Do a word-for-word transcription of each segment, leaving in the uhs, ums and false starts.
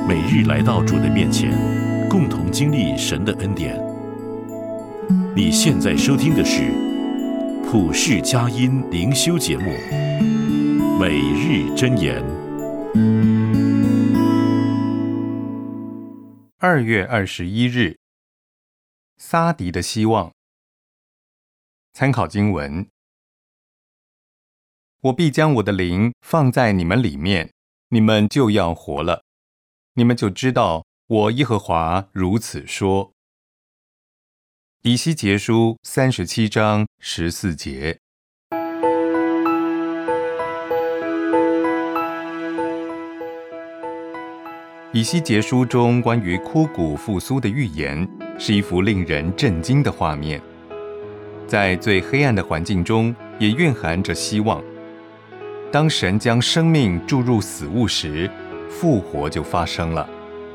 每日来到主的面前，共同经历神的恩典。你现在收听的是普世佳音灵修节目《每日箴言》。 二月二十一日，撒狄的希望。参考经文：我必将我的灵放在你们里面，你们就要活了，你们就知道我耶和华如此说。以西结书三十七章十四节。以西结书中关于枯骨复苏的预言，是一幅令人震惊的画面。在最黑暗的环境中，也蕴含着希望。当神将生命注入死物时，复活就发生了。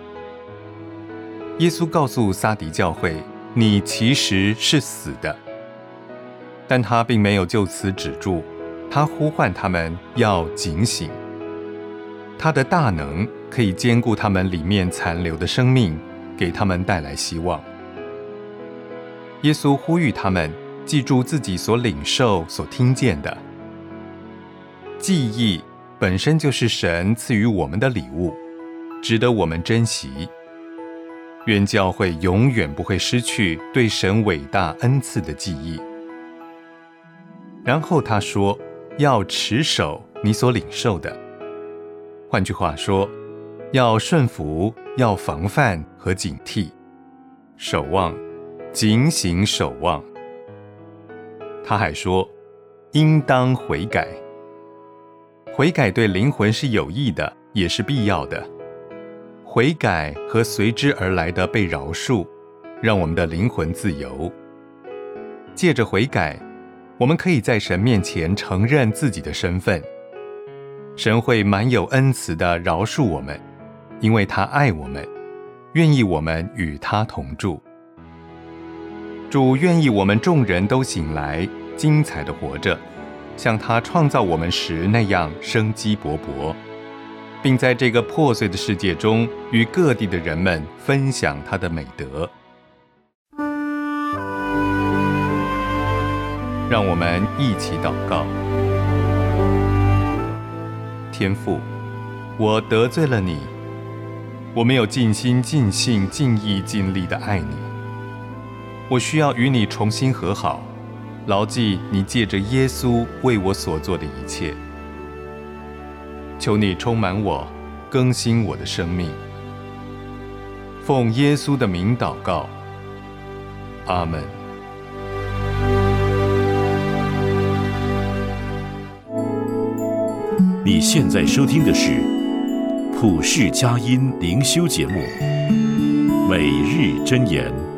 耶稣告诉撒狄教会，你其实是死的。但他并没有就此止住，他呼唤他们要警醒。他的大能可以兼顾他们里面残留的生命，给他们带来希望。耶稣呼吁他们记住自己所领受、所听见的。记忆本身就是神赐予我们的礼物，值得我们珍惜。愿教会永远不会失去对神伟大恩赐的记忆。然后他说，要持守你所领受的。换句话说，要顺服，要防范和警惕，守望，警醒守望。他还说，应当悔改。悔改对灵魂是有益的，也是必要的。悔改和随之而来的被饶恕，让我们的灵魂自由。借着悔改，我们可以在神面前承认自己的身份。神会满有恩慈地饶恕我们，因为他爱我们，愿意我们与他同住。主愿意我们众人都醒来，精彩地活着，像他创造我们时那样生机勃勃，并在这个破碎的世界中与各地的人们分享他的美德。让我们一起祷告。天父，我得罪了你，我没有尽心尽性尽意尽力地爱你，我需要与你重新和好，牢记你借着耶稣为我所做的一切。求你充满我，更新我的生命。奉耶稣的名祷告，阿们。 你现在收听的是普世佳音灵修节目《每日箴言》。